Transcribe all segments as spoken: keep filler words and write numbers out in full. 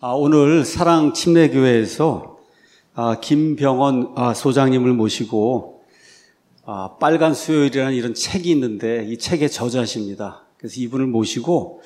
아, 오늘 사랑 침례교회에서 아, 김병원 아, 소장님을 모시고 아, 빨간 수요일이라는 이런 책이 있는데 이 책의 저자십니다. 그래서 이분을 모시고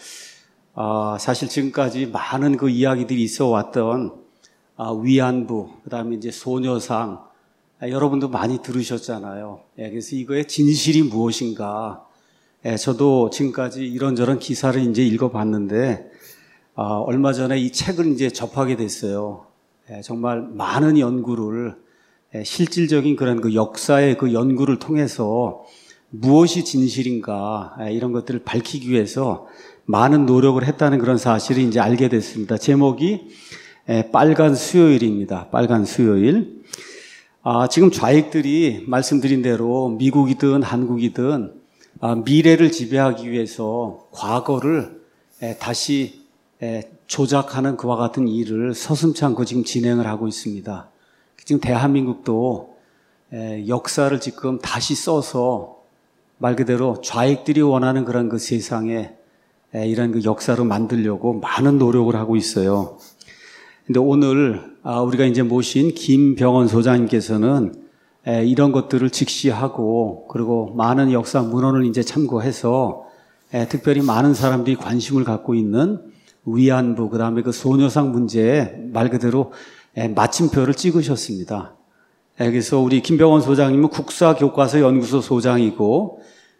아, 사실 지금까지 많은 그 이야기들이 있어 왔던 아, 위안부, 그 다음에 이제 소녀상, 아, 여러분도 많이 들으셨잖아요. 예, 그래서 이거의 진실이 무엇인가. 예, 저도 지금까지 이런저런 기사를 이제 읽어봤는데 아, 얼마 전에 이 책을 이제 접하게 됐어요. 예, 정말 많은 연구를, 예, 실질적인 그런 그 역사의 그 연구를 통해서 무엇이 진실인가, 예, 이런 것들을 밝히기 위해서 많은 노력을 했다는 그런 사실을 이제 알게 됐습니다. 제목이 예, 빨간 수요일입니다. 빨간 수요일. 아, 지금 좌익들이 말씀드린 대로 미국이든 한국이든 아, 미래를 지배하기 위해서 과거를 예, 다시 예, 조작하는 그와 같은 일을 서슴지 않고 지금 진행을 하고 있습니다. 지금 대한민국도 예, 역사를 지금 다시 써서 말 그대로 좌익들이 원하는 그런 그 세상에 예, 이런 그 역사를 만들려고 많은 노력을 하고 있어요. 근데 오늘 아, 우리가 이제 모신 김병원 소장님께서는 예, 이런 것들을 직시하고 그리고 많은 역사 문헌을 이제 참고해서 예, 특별히 많은 사람들이 관심을 갖고 있는 위안부, 그 다음에 그 소녀상 문제에 말 그대로 마침표를 찍으셨습니다. 그래서 우리 김병원 소장님은 국사교과서 연구소 소장이고,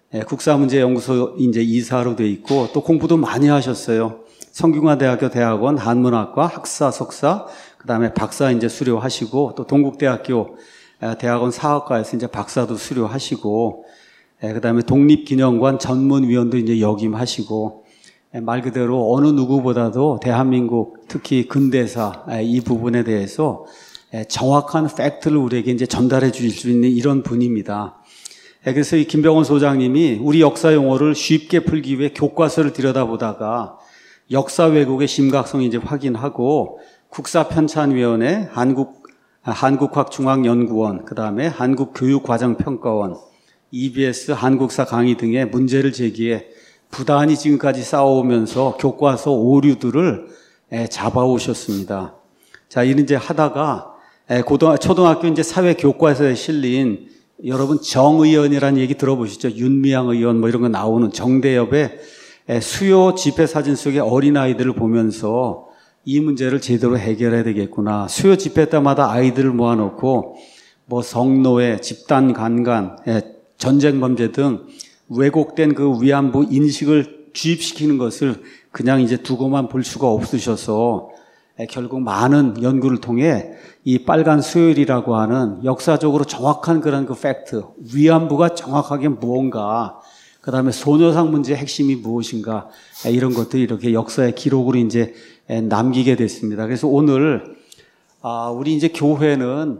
국사문제연구소 이제 이사로 돼 있고, 또 공부도 많이 하셨어요. 성균관대학교 대학원 한문학과 학사, 석사, 그 다음에 박사 이제 수료하시고, 또 동국대학교 대학원 사학과에서 이제 박사도 수료하시고, 그 다음에 독립기념관 전문위원도 이제 역임하시고, 말 그대로 어느 누구보다도 대한민국 특히 근대사 이 부분에 대해서 정확한 팩트를 우리에게 이제 전달해 주실 수 있는 이런 분입니다. 그래서 이 김병원 소장님이 우리 역사 용어를 쉽게 풀기 위해 교과서를 들여다보다가 역사 왜곡의 심각성을 이제 확인하고 국사편찬위원회, 한국 한국학중앙연구원, 그 다음에 한국교육과정평가원, 이비에스 한국사 강의 등의 문제를 제기해 부단히 지금까지 쌓아오면서 교과서 오류들을 잡아오셨습니다. 자, 이는 이제 하다가 고등, 초등학교 이제 사회 교과서에 실린 여러분 정의연이라는 얘기 들어보시죠? 윤미향 의원 뭐 이런 거 나오는 정대협의 수요 집회 사진 속의 어린아이들을 보면서 이 문제를 제대로 해결해야 되겠구나. 수요 집회 때마다 아이들을 모아놓고 뭐 성노예, 집단 간간, 전쟁 범죄 등 왜곡된 그 위안부 인식을 주입시키는 것을 그냥 이제 두고만 볼 수가 없으셔서 결국 많은 연구를 통해 이 빨간 수요일이라고 하는 역사적으로 정확한 그런 그 팩트, 위안부가 정확하게 무언가, 그 다음에 소녀상 문제의 핵심이 무엇인가, 이런 것들이 이렇게 역사의 기록으로 이제 남기게 됐습니다. 그래서 오늘 우리 이제 교회는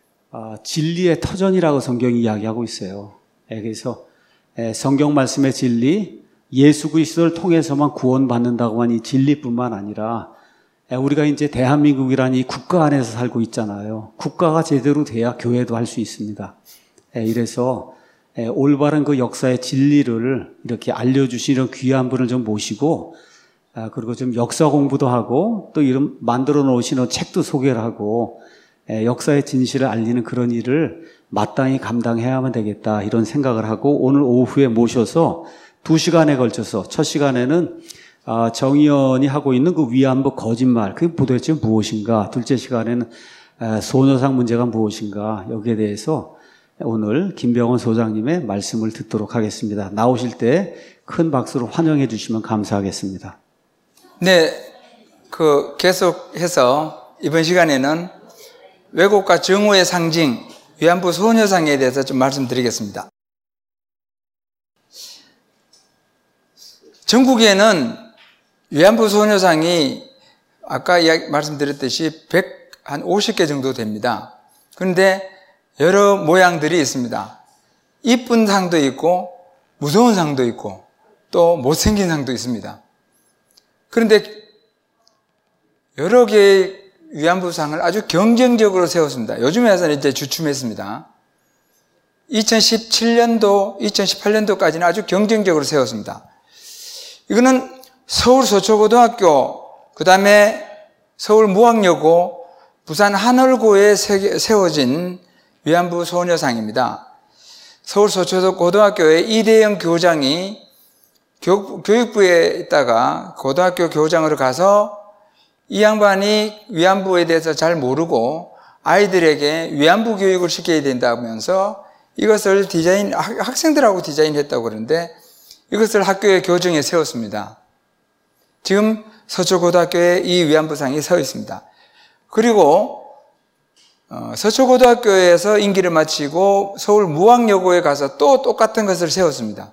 진리의 터전이라고 성경이 이야기하고 있어요. 그래서 성경 말씀의 진리, 예수 그리스도를 통해서만 구원받는다고만 이 진리뿐만 아니라 우리가 이제 대한민국이라는 이 국가 안에서 살고 있잖아요. 국가가 제대로 돼야 교회도 할 수 있습니다. 이래서 올바른 그 역사의 진리를 이렇게 알려주시는 귀한 분을 좀 모시고 그리고 좀 역사 공부도 하고 또 이런 만들어 놓으시는 책도 소개를 하고 역사의 진실을 알리는 그런 일을 마땅히 감당해야만 되겠다 이런 생각을 하고 오늘 오후에 모셔서 두 시간에 걸쳐서 첫 시간에는 정의연이 하고 있는 그 위안부 거짓말 그게 도대체 무엇인가, 둘째 시간에는 소녀상 문제가 무엇인가, 여기에 대해서 오늘 김병원 소장님의 말씀을 듣도록 하겠습니다. 나오실 때 큰 박수로 환영해 주시면 감사하겠습니다. 네, 그 계속해서 이번 시간에는 왜곡과 증오의 상징 위안부 소녀상에 대해서 좀 말씀드리겠습니다. 전국에는 위안부 소녀상이 아까 이야기 말씀드렸듯이 백오십 개 정도 됩니다. 그런데 여러 모양들이 있습니다. 이쁜 상도 있고 무서운 상도 있고 또 못생긴 상도 있습니다. 그런데 여러 개의 위안부상을 아주 경쟁적으로 세웠습니다. 요즘에 와서는 이제 주춤했습니다. 이천십칠 년도, 이천십팔 년도까지는 아주 경쟁적으로 세웠습니다. 이거는 서울 서초고등학교, 그 다음에 서울 무학여고, 부산 하늘고에 세워진 위안부 소녀상입니다. 서울 서초고등학교의 이대영 교장이 교육부에 있다가 고등학교 교장으로 가서 이 양반이 위안부에 대해서 잘 모르고 아이들에게 위안부 교육을 시켜야 된다면서 이것을 디자인, 학생들하고 디자인했다고 그러는데 이것을 학교의 교정에 세웠습니다. 지금 서초고등학교에 이 위안부상이 서 있습니다. 그리고 서초고등학교에서 임기를 마치고 서울 무학여고에 가서 또 똑같은 것을 세웠습니다.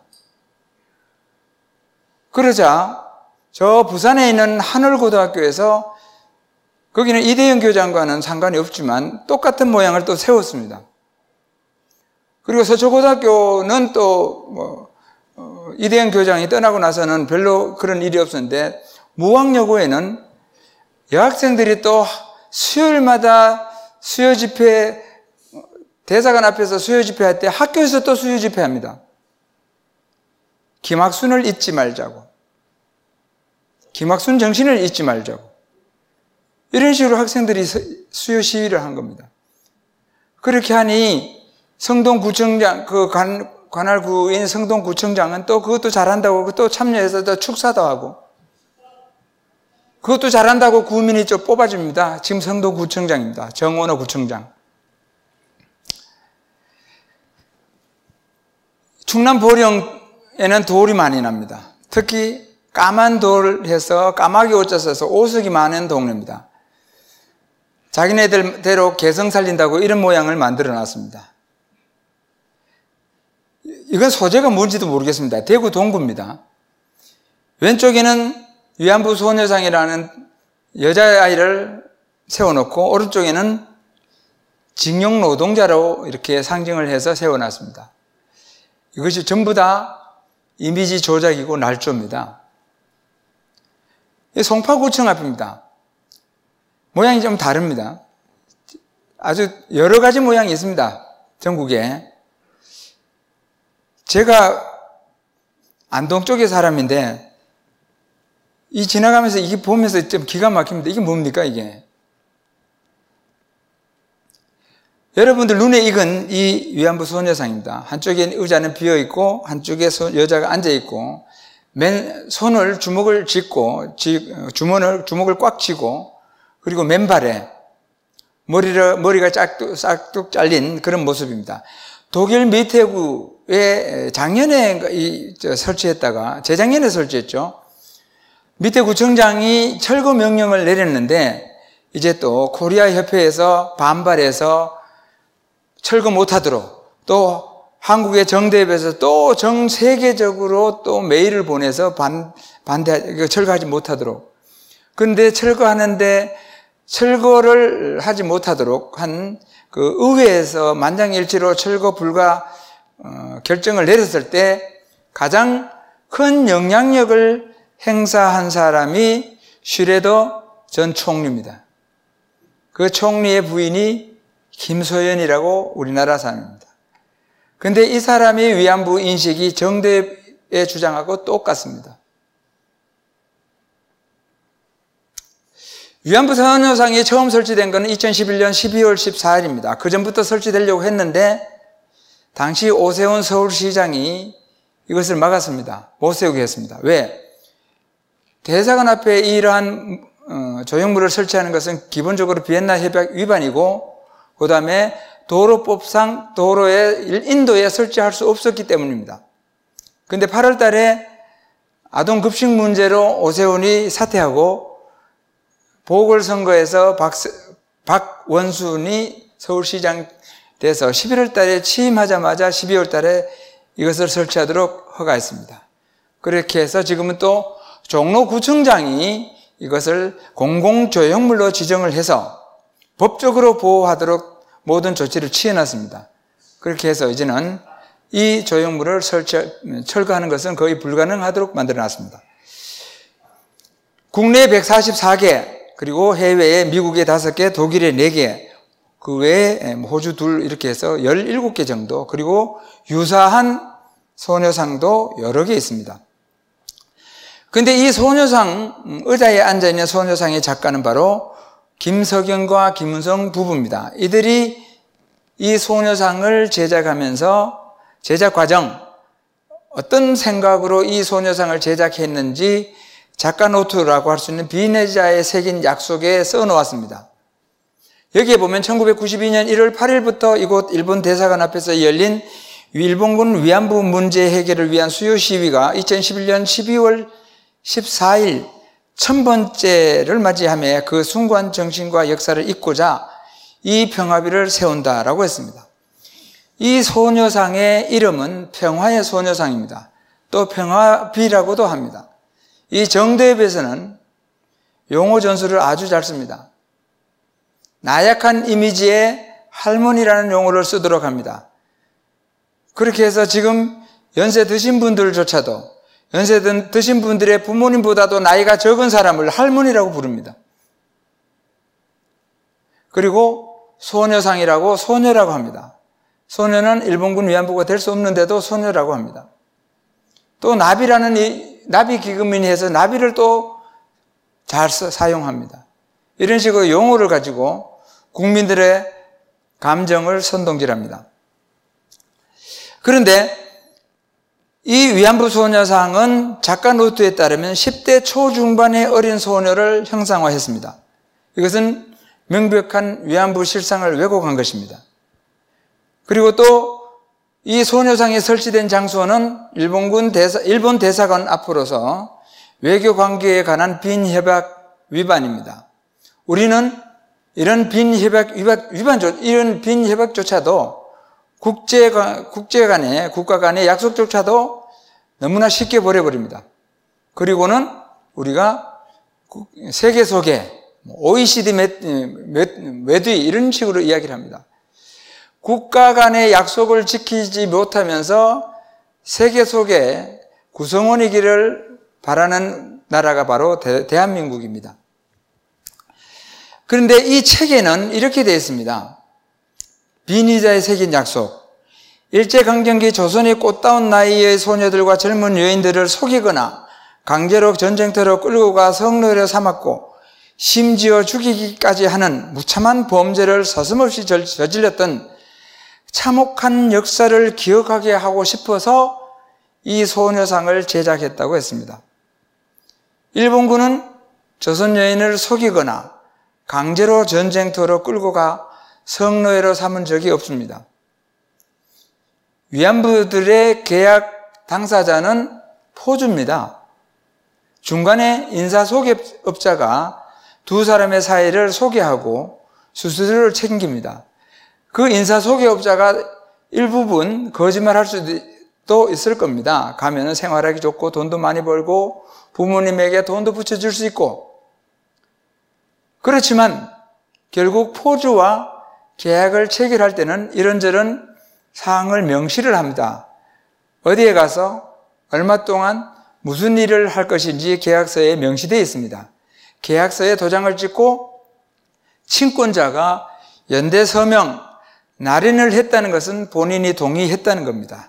그러자 저 부산에 있는 하늘고등학교에서 거기는 이대영 교장과는 상관이 없지만 똑같은 모양을 또 세웠습니다. 그리고 서초고등학교는 또 뭐 이대영 교장이 떠나고 나서는 별로 그런 일이 없었는데 무학여고에는 여학생들이 또 수요일마다 수요 집회, 대사관 앞에서 수요 집회할 때 학교에서 또 수요 집회합니다. 김학순을 잊지 말자고. 김학순 정신을 잊지 말자고. 이런 식으로 학생들이 수요 시위를 한 겁니다. 그렇게 하니 성동구청장, 그 관, 관할구인 성동구청장은 또 그것도 잘한다고 또 참여해서 또 축사도 하고 그것도 잘한다고 구민이 좀 뽑아줍니다. 지금 성동구청장입니다. 정원호 구청장. 충남 보령에는 돌이 많이 납니다. 특히 까만 돌 해서 까마귀 옷자 써서 오석이 많은 동네입니다. 자기네들대로 개성 살린다고 이런 모양을 만들어 놨습니다. 이건 소재가 뭔지도 모르겠습니다. 대구 동구입니다. 왼쪽에는 위안부 소녀상이라는 여자아이를 세워놓고 오른쪽에는 징용 노동자로 이렇게 상징을 해서 세워놨습니다. 이것이 전부 다 이미지 조작이고 날조입니다. 송파구청 앞입니다. 모양이 좀 다릅니다. 아주 여러 가지 모양이 있습니다. 전국에. 제가 안동 쪽의 사람인데 이 지나가면서 이게 보면서 좀 기가 막힙니다. 이게 뭡니까 이게? 여러분들 눈에 익은 이 위안부 소녀상입니다. 한쪽에 의자는 비어있고 한쪽에 여자가 앉아있고 맨 손을 주먹을 쥐고 주머니를 주먹을 꽉 쥐고 그리고 맨발에 머리를 머리가 짝뚝 싹둑 잘린 그런 모습입니다. 독일 미테구에 작년에 이, 저, 설치했다가 재작년에 설치했죠. 미테구청장이 철거 명령을 내렸는데 이제 또 코리아 협회에서 반발해서 철거 못하도록 또 한국의 정대협에서 또 전 세계적으로 또 메일을 보내서 반, 반대, 철거하지 못하도록. 그런데 철거하는데 철거를 하지 못하도록 한 그 의회에서 만장일치로 철거 불가 어, 결정을 내렸을 때 가장 큰 영향력을 행사한 사람이 슈레더 전 총리입니다. 그 총리의 부인이 김소연이라고 우리나라 사람입니다. 그런데 이 사람이 위안부 인식이 정대의 주장하고 똑같습니다. 위안부 소녀상이 처음 설치된 것은 이천십일 년 십이월 십사일입니다. 그 전부터 설치되려고 했는데 당시 오세훈 서울시장이 이것을 막았습니다. 못 세우게 했습니다. 왜? 대사관 앞에 이러한 조형물을 설치하는 것은 기본적으로 비엔나 협약 위반이고 그 다음에 도로법상 도로에 인도에 설치할 수 없었기 때문입니다. 그런데 팔월 달에 아동급식 문제로 오세훈이 사퇴하고 보궐선거에서 박, 박원순이 서울시장 돼서 십일월 달에 취임하자마자 십이월 달에 이것을 설치하도록 허가했습니다. 그렇게 해서 지금은 또 종로구청장이 이것을 공공조형물로 지정을 해서 법적으로 보호하도록 모든 조치를 취해놨습니다. 그렇게 해서 이제는 이 조형물을 설치, 철거하는 것은 거의 불가능하도록 만들어놨습니다. 국내 백사십사 개, 그리고 해외에 미국에 다섯 개, 독일에 네 개, 그 외에 호주 둘 이렇게 해서 열일곱 개 정도, 그리고 유사한 소녀상도 여러 개 있습니다. 그런데 이 소녀상, 의자에 앉아있는 소녀상의 작가는 바로 김석영과 김은성 부부입니다. 이들이 이 소녀상을 제작하면서 제작 과정, 어떤 생각으로 이 소녀상을 제작했는지 작가 노트라고 할 수 있는 비내자에 새긴 약속에 써놓았습니다. 여기에 보면 천구백구십이 년 일월 팔일부터 이곳 일본 대사관 앞에서 열린 일본군 위안부 문제 해결을 위한 수요 시위가 이천십일 년 십이월 십사일 천 번째를 맞이하며 그 숭고한 정신과 역사를 잇고자 이 평화비를 세운다라고 했습니다. 이 소녀상의 이름은 평화의 소녀상입니다. 또 평화비라고도 합니다. 이 정대협에서는 용어 전술을 아주 잘 씁니다. 나약한 이미지에 할머니라는 용어를 쓰도록 합니다. 그렇게 해서 지금 연세 드신 분들조차도 연세 드신 분들의 부모님보다도 나이가 적은 사람을 할머니라고 부릅니다. 그리고 소녀상이라고 소녀라고 합니다. 소녀는 일본군 위안부가 될 수 없는데도 소녀라고 합니다. 또 나비라는 이 나비 기금인이 해서 나비를 또 잘 사용합니다. 이런 식으로 용어를 가지고 국민들의 감정을 선동질합니다. 그런데 이 위안부 소녀상은 작가 노트에 따르면 십 대 초중반의 어린 소녀를 형상화했습니다. 이것은 명백한 위안부 실상을 왜곡한 것입니다. 그리고 또 이 소녀상이 설치된 장소는 일본군 대사, 일본 대사관 앞으로서 외교 관계에 관한 빈협약 위반입니다. 우리는 이런 빈협약 위반, 이런 빈협약조차도 국제, 국제 간의, 국가 간의 약속조차도 너무나 쉽게 버려버립니다. 그리고는 우리가 세계 속에 오이시디 매두이 이런 식으로 이야기를 합니다. 국가 간의 약속을 지키지 못하면서 세계 속에 구성원이기를 바라는 나라가 바로 대, 대한민국입니다. 그런데 이 책에는 이렇게 되어 있습니다. 빈의자에 새긴 약속. 일제강점기 조선의 꽃다운 나이의 소녀들과 젊은 여인들을 속이거나 강제로 전쟁터로 끌고 가 성노예로 삼았고 심지어 죽이기까지 하는 무참한 범죄를 서슴없이 저질렀던 참혹한 역사를 기억하게 하고 싶어서 이 소녀상을 제작했다고 했습니다. 일본군은 조선 여인을 속이거나 강제로 전쟁터로 끌고 가 성노예로 삼은 적이 없습니다. 위안부들의 계약 당사자는 포주입니다. 중간에 인사소개업자가 두 사람의 사이를 소개하고 수수료를 챙깁니다. 그 인사소개업자가 일부분 거짓말할 수도 있을 겁니다. 가면은 생활하기 좋고 돈도 많이 벌고 부모님에게 돈도 붙여줄 수 있고. 그렇지만 결국 포주와 계약을 체결할 때는 이런저런 사항을 명시를 합니다. 어디에 가서 얼마 동안 무슨 일을 할 것인지 계약서에 명시되어 있습니다. 계약서에 도장을 찍고 친권자가 연대 서명, 날인을 했다는 것은 본인이 동의했다는 겁니다.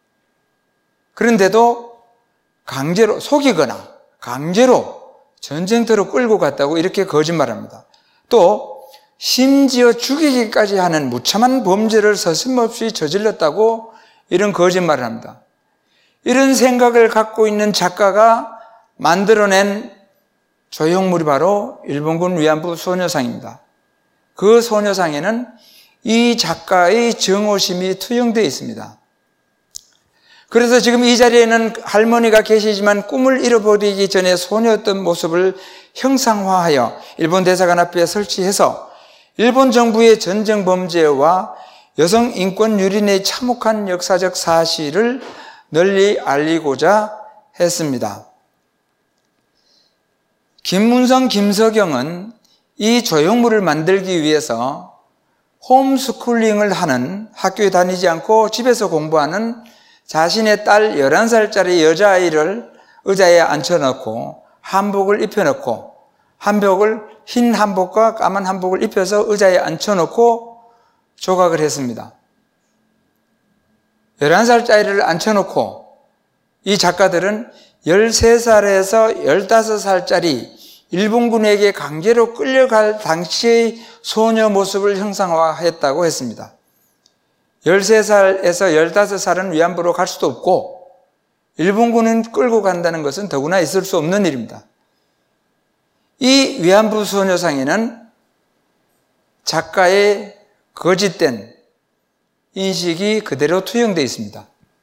그런데도 강제로 속이거나 강제로 전쟁터로 끌고 갔다고 이렇게 거짓말합니다. 또 심지어 죽이기까지 하는 무참한 범죄를 서슴없이 저질렀다고 이런 거짓말을 합니다. 이런 생각을 갖고 있는 작가가 만들어낸 조형물이 바로 일본군 위안부 소녀상입니다. 그 소녀상에는 이 작가의 정오심이 투영되어 있습니다. 그래서 지금 이 자리에는 할머니가 계시지만 꿈을 잃어버리기 전에 소녀였던 모습을 형상화하여 일본 대사관 앞에 설치해서 일본 정부의 전쟁 범죄와 여성 인권 유린의 참혹한 역사적 사실을 널리 알리고자 했습니다. 김문성, 김석영은 이 조형물을 만들기 위해서 홈스쿨링을 하는, 학교에 다니지 않고 집에서 공부하는 자신의 딸 열한 살짜리 여자아이를 의자에 앉혀놓고 한복을 입혀놓고 한복을 흰 한복과 까만 한복을 입혀서 의자에 앉혀놓고 조각을 했습니다. 열한 살짜리를 앉혀놓고 이 작가들은 열세 살에서 열다섯 살짜리 일본군에게 강제로 끌려갈 당시의 소녀 모습을 형상화했다고 했습니다. 열세 살에서 열다섯 살은 위안부로 갈 수도 없고 일본군은 끌고 간다는 것은 더구나 있을 수 없는 일입니다. 이 위안부 소녀상에는 작가의 거짓된 인식이 그대로 투영되어 있습니다.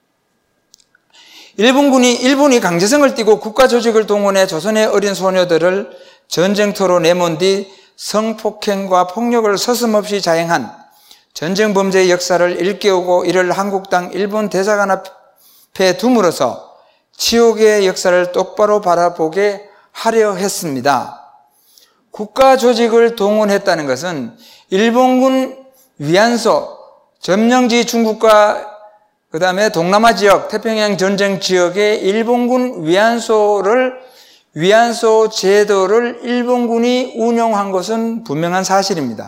일본군이, 일본이 강제성을 띠고 국가조직을 동원해 조선의 어린 소녀들을 전쟁터로 내몬 뒤 성폭행과 폭력을 서슴없이 자행한 전쟁 범죄의 역사를 일깨우고 이를 한국당 일본 대사관 앞에 둠으로써 치욕의 역사를 똑바로 바라보게 하려 했습니다. 국가조직을 동원했다는 것은 일본군 위안소, 점령지 중국과 그 다음에 동남아 지역, 태평양 전쟁 지역의 일본군 위안소를, 위안소 제도를 일본군이 운영한 것은 분명한 사실입니다.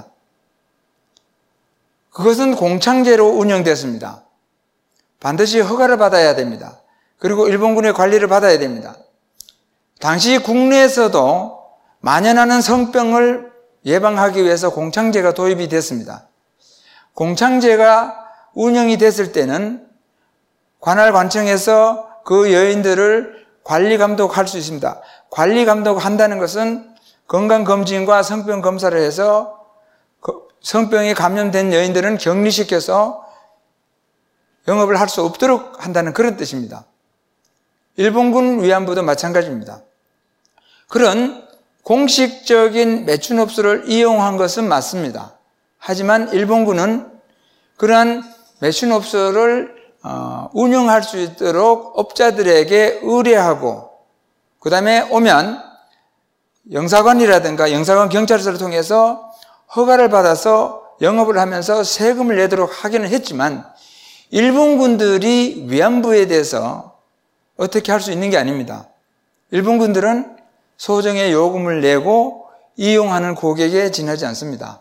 그것은 공창제로 운영됐습니다. 반드시 허가를 받아야 됩니다. 그리고 일본군의 관리를 받아야 됩니다. 당시 국내에서도 만연하는 성병을 예방하기 위해서 공창제가 도입이 됐습니다. 공창제가 운영이 됐을 때는 관할 관청에서 그 여인들을 관리 감독할 수 있습니다. 관리 감독한다는 것은 건강검진과 성병 검사를 해서 성병에 감염된 여인들은 격리시켜서 영업을 할 수 없도록 한다는 그런 뜻입니다. 일본군 위안부도 마찬가지입니다. 그런 공식적인 매춘업소를 이용한 것은 맞습니다. 하지만 일본군은 그러한 매춘업소를 어, 운영할 수 있도록 업자들에게 의뢰하고 그 다음에 오면 영사관이라든가 영사관 경찰서를 통해서 허가를 받아서 영업을 하면서 세금을 내도록 하기는 했지만 일본군들이 위안부에 대해서 어떻게 할 수 있는 게 아닙니다. 일본군들은 소정의 요금을 내고 이용하는 고객에 지나지 않습니다.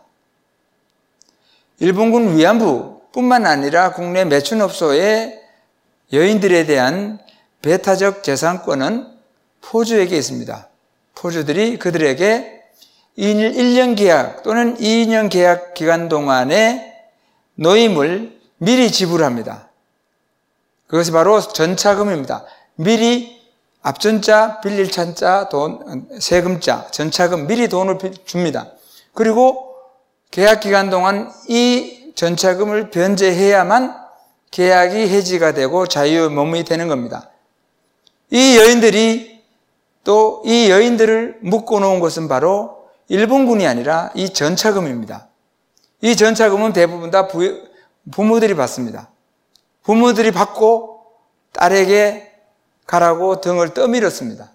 일본군 위안부 뿐만 아니라 국내 매춘업소의 여인들에 대한 배타적 재산권은 포주에게 있습니다. 포주들이 그들에게 일 년 계약 또는 이 년 계약 기간 동안에 노임을 미리 지불합니다. 그것이 바로 전차금입니다. 미리 앞전자, 빌릴 찬자, 돈, 세금자, 전차금 미리 돈을 줍니다. 그리고 계약 기간 동안 이 전차금을 변제해야만 계약이 해지가 되고 자유의 몸이 되는 겁니다. 이 여인들이 또 이 여인들을 묶어놓은 것은 바로 일본군이 아니라 이 전차금입니다. 이 전차금은 대부분 다 부, 부모들이 받습니다. 부모들이 받고 딸에게 가라고 등을 떠밀었습니다.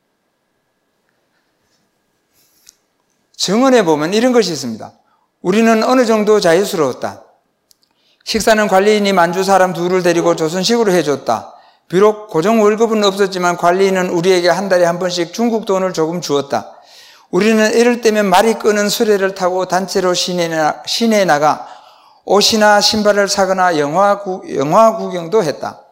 증언에 보면 이런 것이 있습니다. 우리는 어느 정도 자유스러웠다. 식사는 관리인이 만주 사람 둘을 데리고 조선식으로 해줬다. 비록 고정 월급은 없었지만 관리인은 우리에게 한 달에 한 번씩 중국 돈을 조금 주었다. 우리는 이럴 때면 말이 끄는 수레를 타고 단체로 시내에, 나, 시내에 나가 옷이나 신발을 사거나 영화, 구, 영화 구경도 했다.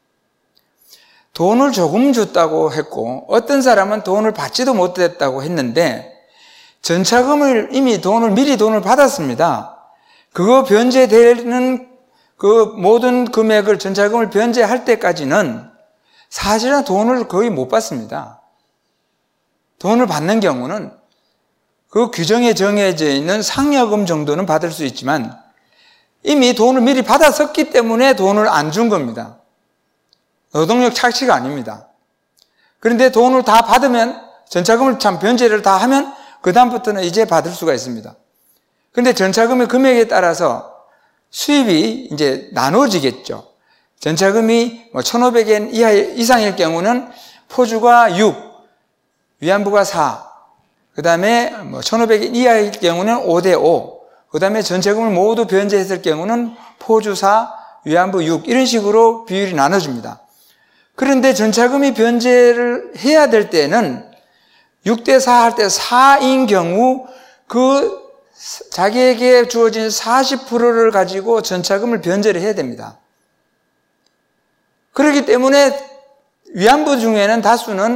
돈을 조금 줬다고 했고 어떤 사람은 돈을 받지도 못했다고 했는데 전차금을 이미 돈을 미리 돈을 받았습니다. 그거 변제되는 그 모든 금액을 전차금을 변제할 때까지는 사실은 돈을 거의 못 받습니다. 돈을 받는 경우는 그 규정에 정해져 있는 상여금 정도는 받을 수 있지만 이미 돈을 미리 받았었기 때문에 돈을 안 준 겁니다. 노동력 착취가 아닙니다. 그런데 돈을 다 받으면 전차금을 참 변제를 다 하면 그 다음부터는 이제 받을 수가 있습니다. 그런데 전차금의 금액에 따라서 수입이 이제 나눠지겠죠. 전차금이 뭐 천오백 엔 이하 이상일 경우는 포주가 육, 위안부가 사, 그 다음에 뭐 천오백 엔 이하일 경우는 오 대 오, 그 다음에 전차금을 모두 변제했을 경우는 포주 사, 위안부 육, 이런 식으로 비율이 나눠집니다. 그런데 전차금이 변제를 해야 될 때는 육 대 사 할 때 사인 경우 그 자기에게 주어진 사십 퍼센트를 가지고 전차금을 변제를 해야 됩니다. 그렇기 때문에 위안부 중에는 다수는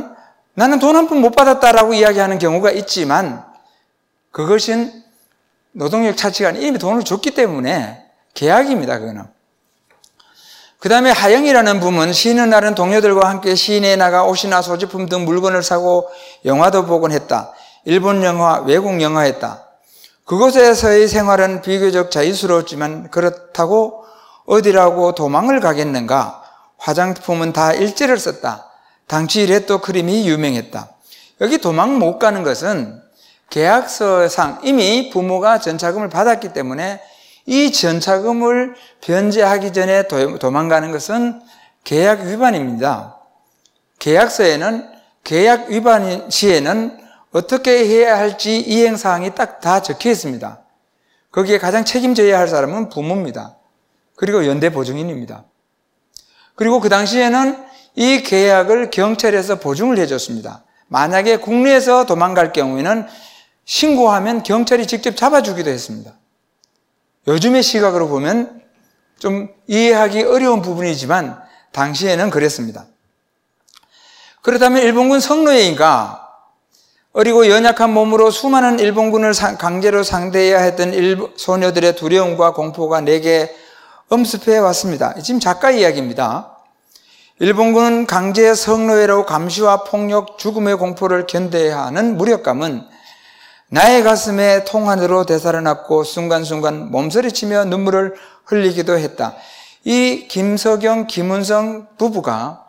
나는 돈 한 푼 못 받았다라고 이야기하는 경우가 있지만 그것은 노동력 차치가 아니라 이미 돈을 줬기 때문에 계약입니다. 그거는. 그 다음에 하영이라는 부문, 쉬는 날은 동료들과 함께 시내에 나가 옷이나 소지품 등 물건을 사고 영화도 보곤 했다. 일본 영화, 외국 영화 했다. 그곳에서의 생활은 비교적 자유스러웠지만 그렇다고 어디라고 도망을 가겠는가? 화장품은 다 일제를 썼다. 당시 레또 크림이 유명했다. 여기 도망 못 가는 것은 계약서상 이미 부모가 전차금을 받았기 때문에 이 전차금을 변제하기 전에 도망가는 것은 계약 위반입니다. 계약서에는 계약 위반 시에는 어떻게 해야 할지 이행사항이 딱 다 적혀 있습니다. 거기에 가장 책임져야 할 사람은 부모입니다. 그리고 연대보증인입니다. 그리고 그 당시에는 이 계약을 경찰에서 보증을 해줬습니다. 만약에 국내에서 도망갈 경우에는 신고하면 경찰이 직접 잡아주기도 했습니다. 요즘의 시각으로 보면 좀 이해하기 어려운 부분이지만 당시에는 그랬습니다. 그렇다면 일본군 성노예인가? 어리고 연약한 몸으로 수많은 일본군을 강제로 상대해야 했던 소녀들의 두려움과 공포가 내게 엄습해 왔습니다. 지금 작가 이야기입니다. 일본군은 강제 성노예로 감시와 폭력, 죽음의 공포를 견뎌야 하는 무력감은 나의 가슴에 통한으로 되살아났고 순간순간 몸서리치며 눈물을 흘리기도 했다. 이 김석영, 김은성 부부가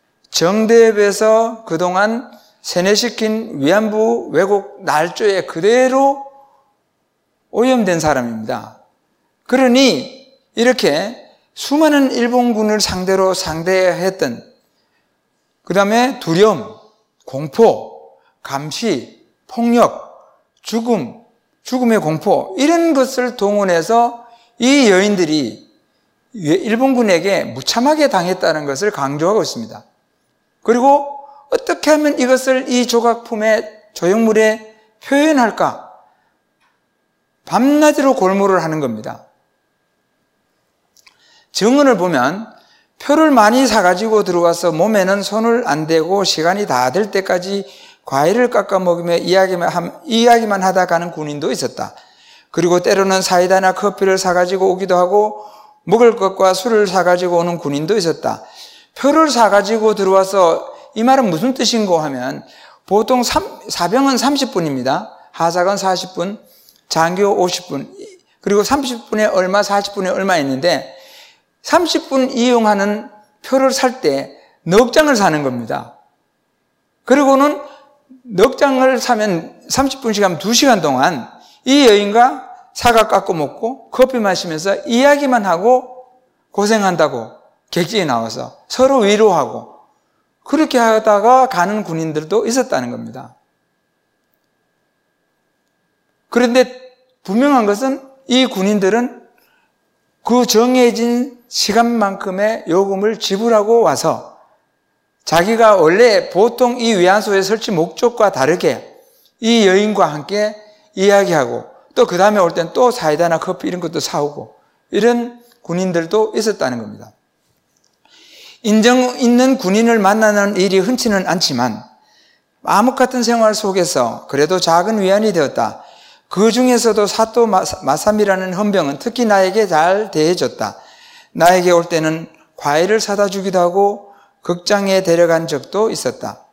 정대협에서 그동안 세뇌시킨 위안부 왜곡 날조에 그대로 오염된 사람입니다. 그러니 이렇게 수많은 일본군을 상대로 상대했던, 그 다음에 두려움, 공포, 감시, 폭력, 죽음, 죽음의 공포, 이런 것을 동원해서 이 여인들이 일본군에게 무참하게 당했다는 것을 강조하고 있습니다. 그리고 어떻게 하면 이것을 이 조각품의 조형물에 표현할까? 밤낮으로 골몰을 하는 겁니다. 정언을 보면 표를 많이 사가지고 들어와서 몸에는 손을 안 대고 시간이 다 될 때까지 과일을 깎아 먹으며 이야기만, 이야기만 하다 가는 군인도 있었다. 그리고 때로는 사이다나 커피를 사가지고 오기도 하고 먹을 것과 술을 사가지고 오는 군인도 있었다. 표를 사가지고 들어와서 이 말은 무슨 뜻인고 하면 보통 사병은 삼십 분입니다. 하사관 사십 분, 장교 오십 분, 그리고 삼십 분에 얼마, 사십 분에 얼마 있는데 삼십 분 이용하는 표를 살 때 넉 장을 사는 겁니다. 그리고는 넉 장을 사면 삼십 분씩 하면 두 시간 동안 이 여인과 사과 깎고 먹고 커피 마시면서 이야기만 하고 고생한다고 객지에 나와서 서로 위로하고 그렇게 하다가 가는 군인들도 있었다는 겁니다. 그런데 분명한 것은 이 군인들은 그 정해진 시간만큼의 요금을 지불하고 와서 자기가 원래 보통 이 위안소의 설치 목적과 다르게 이 여인과 함께 이야기하고 또 그 다음에 올 땐 또 사이다나 커피 이런 것도 사오고 이런 군인들도 있었다는 겁니다. 인정 있는 군인을 만나는 일이 흔치는 않지만 암흑 같은 생활 속에서 그래도 작은 위안이 되었다. 그 중에서도 사또 마삼이라는 헌병은 특히 나에게 잘 대해줬다. 나에게 올 때는 과일을 사다 주기도 하고 극장에 데려간 적도 있었다.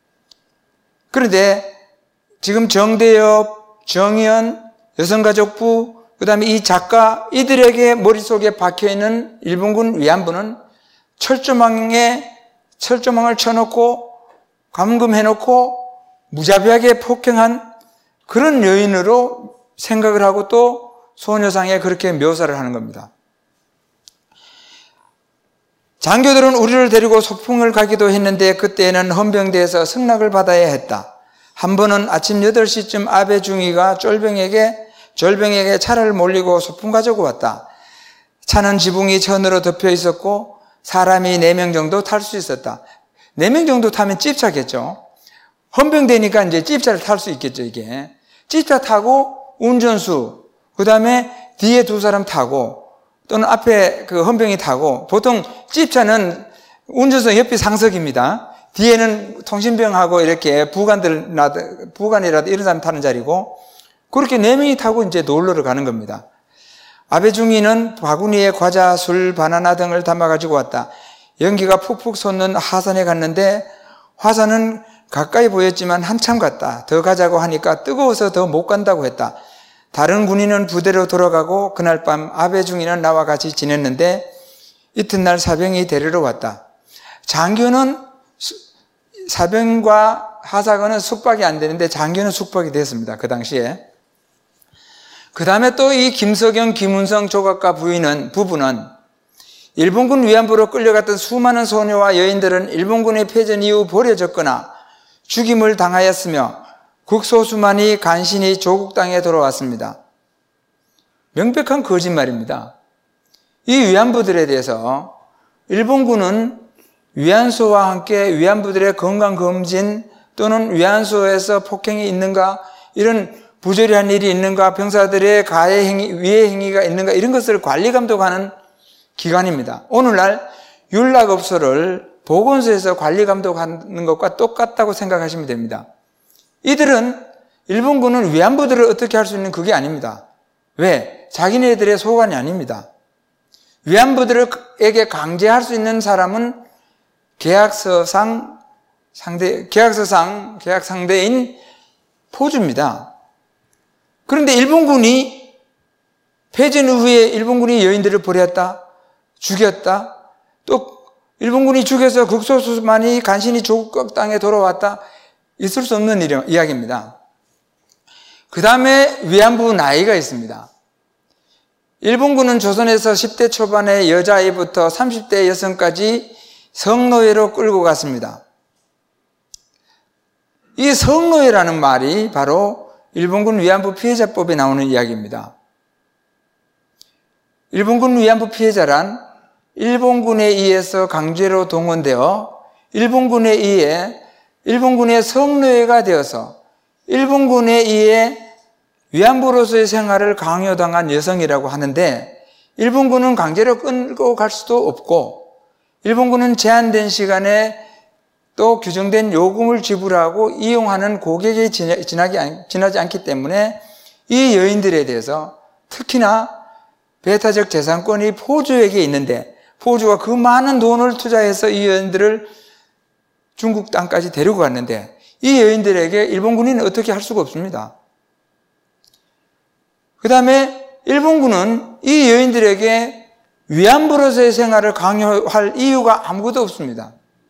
그런데 지금 정대협, 정의연, 여성가족부, 그 다음에 이 작가, 이들에게 머릿속에 박혀있는 일본군 위안부는 철조망에 철조망을 쳐놓고 감금해놓고 무자비하게 폭행한 그런 여인으로 생각을 하고 또 소녀상에 그렇게 묘사를 하는 겁니다. 장교들은 우리를 데리고 소풍을 가기도 했는데 그때는 헌병대에서 승낙을 받아야 했다. 한 번은 아침 여덟 시쯤 아베 중위가 쫄병에게, 졸병에게 차를 몰리고 소풍 가지고 왔다. 차는 지붕이 천으로 덮여 있었고 사람이 네 명 정도 탈 수 있었다. 네 명 정도 타면 찝차겠죠. 헌병대니까 이제 찝차를 탈 수 있겠죠, 이게. 찝차 타고 운전수, 그 다음에 뒤에 두 사람 타고 또는 앞에 그 헌병이 타고 보통 찝차는 운전수 옆이 상석입니다. 뒤에는 통신병하고 이렇게 부관들, 부관이라도 이런 사람 타는 자리고, 그렇게 네 명이 타고 이제 놀러를 가는 겁니다. 아베 중위는 바구니에 과자, 술, 바나나 등을 담아가지고 왔다. 연기가 푹푹 솟는 하산에 갔는데 화산은 가까이 보였지만 한참 갔다. 더 가자고 하니까 뜨거워서 더 못 간다고 했다. 다른 군인은 부대로 돌아가고 그날 밤 아베 중위는 나와 같이 지냈는데 이튿날 사병이 데리러 왔다. 장교는 사병과 하사관은 숙박이 안 되는데 장교는 숙박이 됐습니다. 그 당시에. 그 다음에 또 이 김석영, 김은성 조각가 부인은, 부부는 일본군 위안부로 끌려갔던 수많은 소녀와 여인들은 일본군의 패전 이후 버려졌거나 죽임을 당하였으며 극소수만이 간신히 조국 땅에 돌아왔습니다. 명백한 거짓말입니다. 이 위안부들에 대해서 일본군은 위안소와 함께 위안부들의 건강검진 또는 위안소에서 폭행이 있는가, 이런 부조리한 일이 있는가, 병사들의 가해 행위, 위해 행위가 있는가, 이런 것을 관리 감독하는 기관입니다. 오늘날 윤락업소를 보건소에서 관리 감독하는 것과 똑같다고 생각하시면 됩니다. 이들은 일본군은 위안부들을 어떻게 할 수 있는 그게 아닙니다. 왜? 자기네들의 소관이 아닙니다. 위안부들에게 강제할 수 있는 사람은 계약서상 상대, 계약서상 계약 상대인 포주입니다. 그런데 일본군이 패전 후에 일본군이 여인들을 버렸다, 죽였다, 또 일본군이 죽여서 극소수만이 간신히 조국 땅에 돌아왔다, 있을 수 없는 일, 이야기입니다. 그 다음에 위안부 나이가 있습니다. 일본군은 조선에서 십 대 초반의 여자아이부터 삼십 대 여성까지 성노예로 끌고 갔습니다. 이 성노예라는 말이 바로 일본군 위안부 피해자법에 나오는 이야기입니다. 일본군 위안부 피해자란 일본군에 의해서 강제로 동원되어 일본군에 의해 일본군의 성노예가 되어서 일본군에 의해 위안부로서의 생활을 강요당한 여성이라고 하는데, 일본군은 강제로 끌고 갈 수도 없고 일본군은 제한된 시간에 또 규정된 요금을 지불하고 이용하는 고객이 지나지, 지나지 않기 때문에 이 여인들에 대해서 특히나 배타적 재산권이 포주에게 있는데, 포주가 그 많은 돈을 투자해서 이 여인들을 중국 땅까지 데리고 갔는데 이 여인들에게 일본군은 어떻게 할 수가 없습니다. 그 다음에 일본군은 이 여인들에게 위안부로서의 생활을 강요할 이유가 아무것도 없습니다.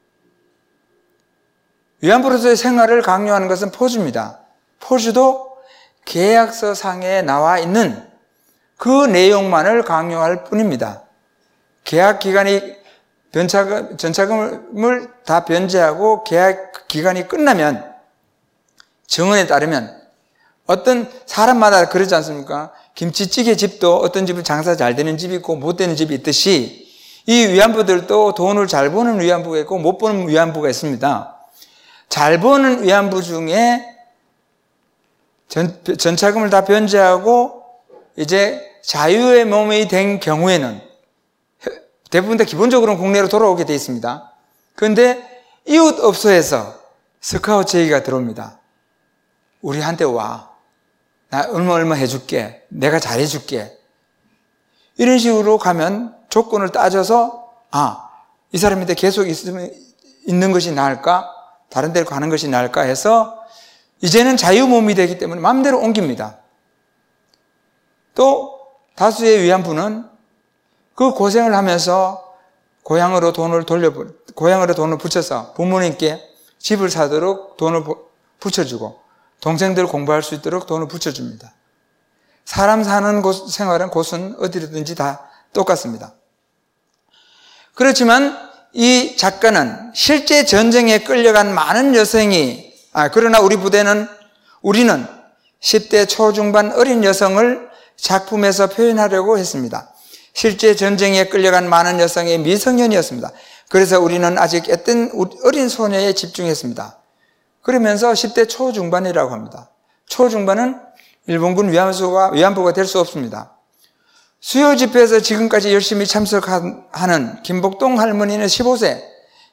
위안부로서의 생활을 강요하는 것은 포주입니다. 포주도 계약서 상에 나와 있는 그 내용만을 강요할 뿐입니다. 계약 기간이 변차금, 전차금을 다 변제하고 계약 기간이 끝나면 정언에 따르면 어떤 사람마다 그러지 않습니까? 김치찌개 집도 어떤 집은 장사 잘 되는 집이 있고 못 되는 집이 있듯이 이 위안부들도 돈을 잘 버는 위안부가 있고 못 버는 위안부가 있습니다. 잘 버는 위안부 중에 전, 전차금을 다 변제하고 이제 자유의 몸이 된 경우에는 대부분 다 기본적으로는 국내로 돌아오게 되어 있습니다. 그런데 이웃업소에서 스카우트 얘기가 들어옵니다. 우리한테 와. 나 얼마 얼마 해줄게. 내가 잘해줄게. 이런 식으로 가면 조건을 따져서 아, 이 사람한테 계속 있으면, 있는 것이 나을까? 다른 데로 가는 것이 나을까 해서 이제는 자유몸이 되기 때문에 마음대로 옮깁니다. 또 다수의 위안부는 그 고생을 하면서 고향으로 돈을 돌려, 고향으로 돈을 붙여서 부모님께 집을 사도록 돈을 붙여주고 동생들 공부할 수 있도록 돈을 붙여줍니다. 사람 사는 곳, 생활은 곳은 어디든지 다 똑같습니다. 그렇지만 이 작가는 실제 전쟁에 끌려간 많은 여성이, 아, 그러나 우리 부대는, 우리는 십 대 초중반 어린 여성을 작품에서 표현하려고 했습니다. 실제 전쟁에 끌려간 많은 여성의 미성년이었습니다. 그래서 우리는 아직 애뜬 어린 소녀에 집중했습니다. 그러면서 십 대 초중반이라고 합니다. 초중반은 일본군 위안부가, 위안부가 될 수 없습니다. 수요 집회에서 지금까지 열심히 참석하는 김복동 할머니는 십오 세,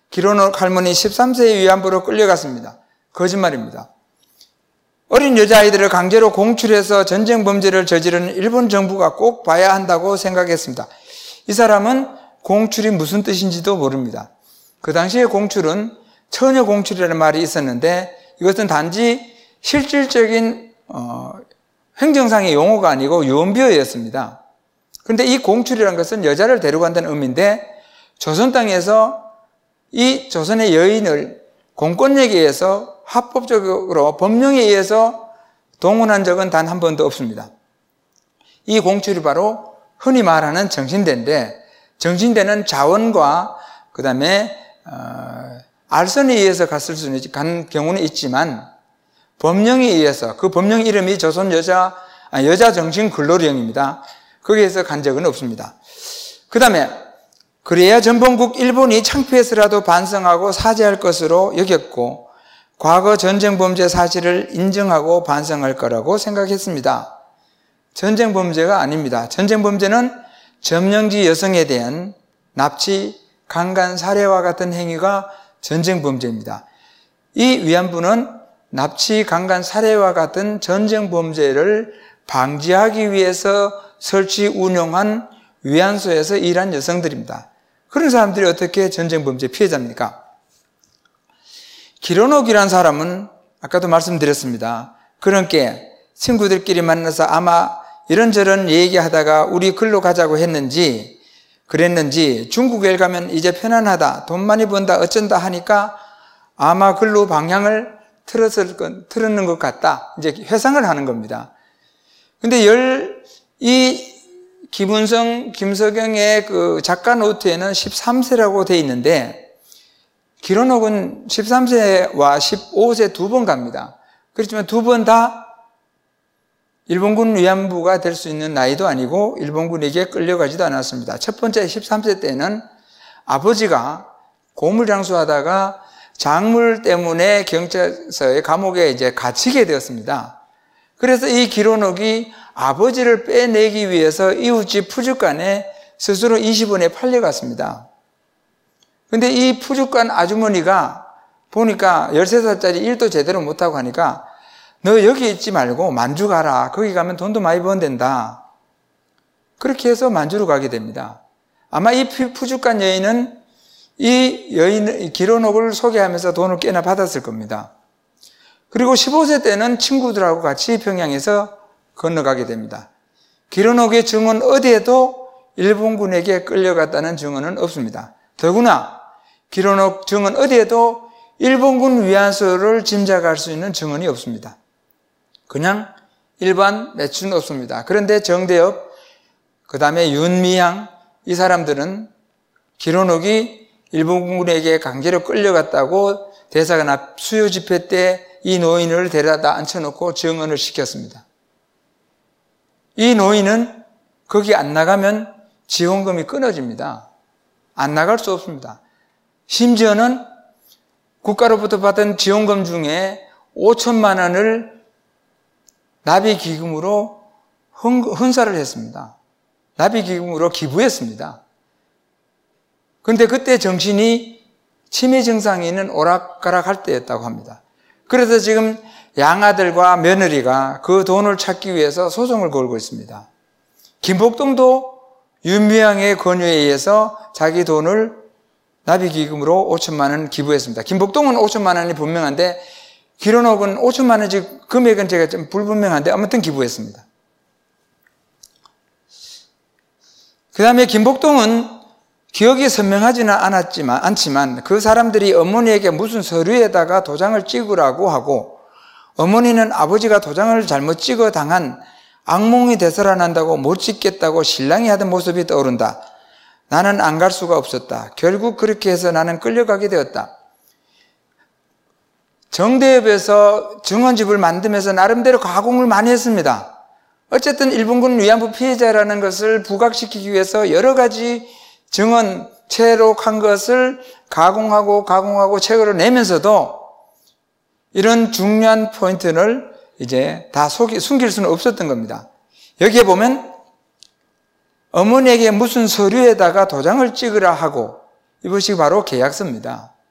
기로녹 할머니 십삼 세의 위안부로 끌려갔습니다. 거짓말입니다. 어린 여자아이들을 강제로 공출해서 전쟁 범죄를 저지르는 일본 정부가 꼭 봐야 한다고 생각했습니다. 이 사람은 공출이 무슨 뜻인지도 모릅니다. 그 당시에 공출은 처녀 공출이라는 말이 있었는데 이것은 단지 실질적인 어, 행정상의 용어가 아니고 유언비어였습니다. 그런데 이 공출이라는 것은 여자를 데려간다는 의미인데 조선 땅에서 이 조선의 여인을 공권력에 의해서 합법적으로 법령에 의해서 동원한 적은 단 한 번도 없습니다. 이 공출이 바로 흔히 말하는 정신대인데 정신대는 자원과 그 다음에 어, 알선에 의해서 갔을 수는 있, 간 경우는 있지만 법령에 의해서 그 법령 이름이 조선 여자 아, 여자 정신 근로령입니다. 거기에서 간 적은 없습니다. 그 다음에 그래야 전범국 일본이 창피해서라도 반성하고 사죄할 것으로 여겼고 과거 전쟁 범죄 사실을 인정하고 반성할 거라고 생각했습니다. 전쟁 범죄가 아닙니다. 전쟁 범죄는 점령지 여성에 대한 납치, 강간, 살해와 같은 행위가 전쟁 범죄입니다. 이 위안부는 납치, 강간, 살해와 같은 전쟁 범죄를 방지하기 위해서 설치 운영한 위안소에서 일한 여성들입니다. 그런 사람들이 어떻게 전쟁 범죄 피해자입니까? 기로녹이라는 사람은 아까도 말씀드렸습니다. 그렇게 친구들끼리 만나서 아마 이런저런 얘기하다가 우리 글로 가자고 했는지 그랬는지 중국에 가면 이제 편안하다, 돈 많이 번다, 어쩐다 하니까 아마 글로 방향을 틀었을 건, 틀었는 것 같다. 이제 회상을 하는 겁니다. 근데 열, 이 김은성, 김석영의 그 작가 노트에는 십삼 세라고 돼 있는데 기로녹은 십삼 세와 십오 세 두 번 갑니다. 그렇지만 두 번 다 일본군 위안부가 될 수 있는 나이도 아니고 일본군에게 끌려가지도 않았습니다. 첫 번째 십삼 세 때는 아버지가 고물장수하다가 작물 때문에 경찰서의 감옥에 이제 갇히게 되었습니다. 그래서 이 기로녹이 아버지를 빼내기 위해서 이웃집 푸주간에 스스로 이십 원에 팔려갔습니다. 근데 이 푸주간 아주머니가 보니까 열세 살짜리 일도 제대로 못하고 하니까 너 여기 있지 말고 만주 가라. 거기 가면 돈도 많이 번댄다. 그렇게 해서 만주로 가게 됩니다. 아마 이 푸주간 여인은 이 여인, 기로녹을 소개하면서 돈을 꽤나 받았을 겁니다. 그리고 십오 세 때는 친구들하고 같이 평양에서 건너가게 됩니다. 기로녹의 증언 어디에도 일본군에게 끌려갔다는 증언은 없습니다. 더구나 기로녹 증언 어디에도 일본군 위안소를 짐작할 수 있는 증언이 없습니다. 그냥 일반 매춘 없습니다. 그런데 정대엽, 그 다음에 윤미향 이 사람들은 기로녹이 일본군에게 강제로 끌려갔다고 대사관 앞 수요 집회 때 이 노인을 데려다 앉혀놓고 증언을 시켰습니다. 이 노인은 거기 안 나가면 지원금이 끊어집니다. 안 나갈 수 없습니다. 심지어는 국가로부터 받은 지원금 중에 오천만 원을 나비기금으로 헌사를 했습니다. 나비기금으로 기부했습니다. 그런데 그때 정신이 치매 증상이 있는 오락가락할 때였다고 합니다. 그래서 지금 양아들과 며느리가 그 돈을 찾기 위해서 소송을 걸고 있습니다. 김복동도 윤미향의 권유에 의해서 자기 돈을 나비기금으로 오천만 원 기부했습니다. 김복동은 오천만 원이 분명한데 기로녹은 오천만 원인지 금액은 제가 좀 불분명한데 아무튼 기부했습니다. 그 다음에 김복동은 기억이 선명하지는 않았지만, 않지만 그 사람들이 어머니에게 무슨 서류에다가 도장을 찍으라고 하고 어머니는 아버지가 도장을 잘못 찍어 당한 악몽이 되살아난다고 못 찍겠다고 신랑이 하던 모습이 떠오른다. 나는 안 갈 수가 없었다. 결국 그렇게 해서 나는 끌려가게 되었다. 정대협에서 증언집을 만들면서 나름대로 가공을 많이 했습니다. 어쨌든 일본군 위안부 피해자라는 것을 부각시키기 위해서 여러 가지 증언체로 한 것을 가공하고 가공하고 책으로 내면서도 이런 중요한 포인트를 이제 다 속이, 숨길 수는 없었던 겁니다. 여기에 보면 어머니에게 무슨 서류에다가 도장을 찍으라 하고 이것이 바로 계약서입니다.